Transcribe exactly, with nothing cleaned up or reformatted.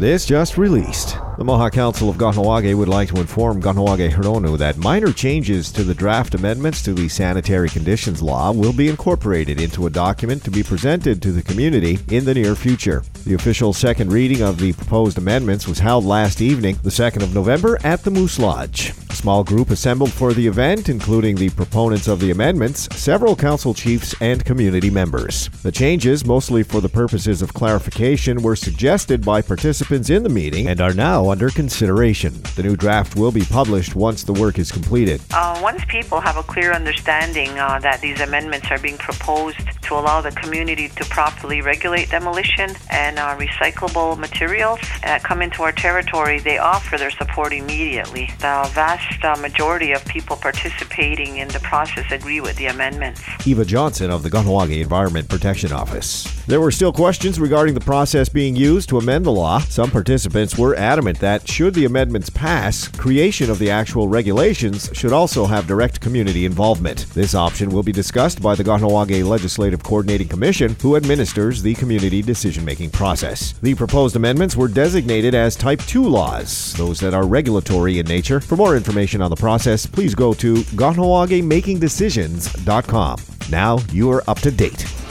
This just released. The Mohawk Council of Kahnawake would like to inform Kahnawake Huronu that minor changes to the draft amendments to the Sanitary Conditions Law will be incorporated into a document to be presented to the community in the near future. The official second reading of the proposed amendments was held last evening, the second of November, at the Moose Lodge. A small group assembled for the event, including the proponents of the amendments, several council chiefs, and community members. The changes, mostly for the purposes of clarification, were suggested by participants in the meeting and are now under consideration. The new draft will be published once the work is completed. Uh, once people have a clear understanding uh, that these amendments are being proposed to allow the community to properly regulate demolition and uh, recyclable materials that come into our territory, they offer their support immediately. The vast uh, majority of people participating in the process agree with the amendments. Eva Johnson of the Kahnawake Environment Protection Office. There were still questions regarding the process being used to amend the law. Some participants were adamant that should the amendments pass, creation of the actual regulations should also have direct community involvement. This option will be discussed by the Kahnawake Legislative Coordinating Commission, who administers the community decision-making process. The proposed amendments were designated as Type two laws, those that are regulatory in nature. For more information on the process, please go to kahnawake making decisions dot com. Now you are up to date.